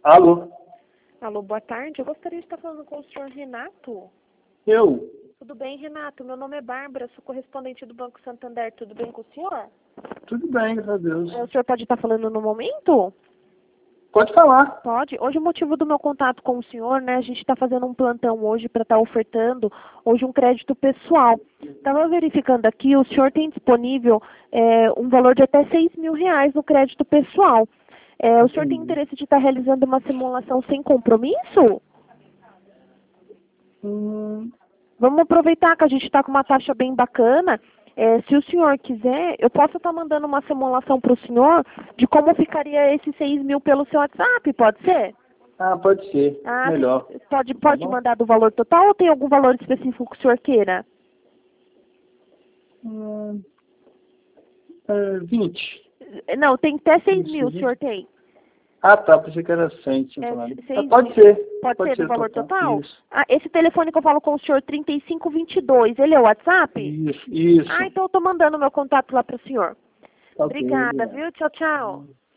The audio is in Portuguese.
Alô? Alô, boa tarde. Eu gostaria de estar falando com o senhor Renato. Eu? Tudo bem, Renato? Meu nome é Bárbara, sou correspondente do Banco Santander. Tudo bem com o senhor? Tudo bem, graças a Deus. O senhor pode estar falando no momento? Pode falar. Pode. Hoje o motivo do meu contato com o senhor, né? A gente está fazendo um plantão hoje para estar ofertando hoje um crédito pessoal. Estava verificando aqui, o senhor tem disponível um valor de até R$ 6.000 no crédito pessoal. O senhor tem interesse de estar realizando uma simulação sem compromisso? Vamos aproveitar que a gente está com uma taxa bem bacana. Se o senhor quiser, eu posso estar mandando uma simulação para o senhor de como ficaria esses 6.000 pelo seu WhatsApp, pode ser? Ah, pode ser. Melhor. Pode Tá mandar do valor total ou tem algum valor específico que o senhor queira? 20. Não, tem até 6.000 o senhor tem. Ah, tá. Pensei que era 100. Tinha falado. 6.000. Pode ser. Pode ser do valor total? Isso. Esse telefone que eu falo com o senhor, 3522, ele é o WhatsApp? Isso. Então eu tô mandando meu contato lá para o senhor. Ok, Obrigada, obrigado. viu? Tchau, tchau.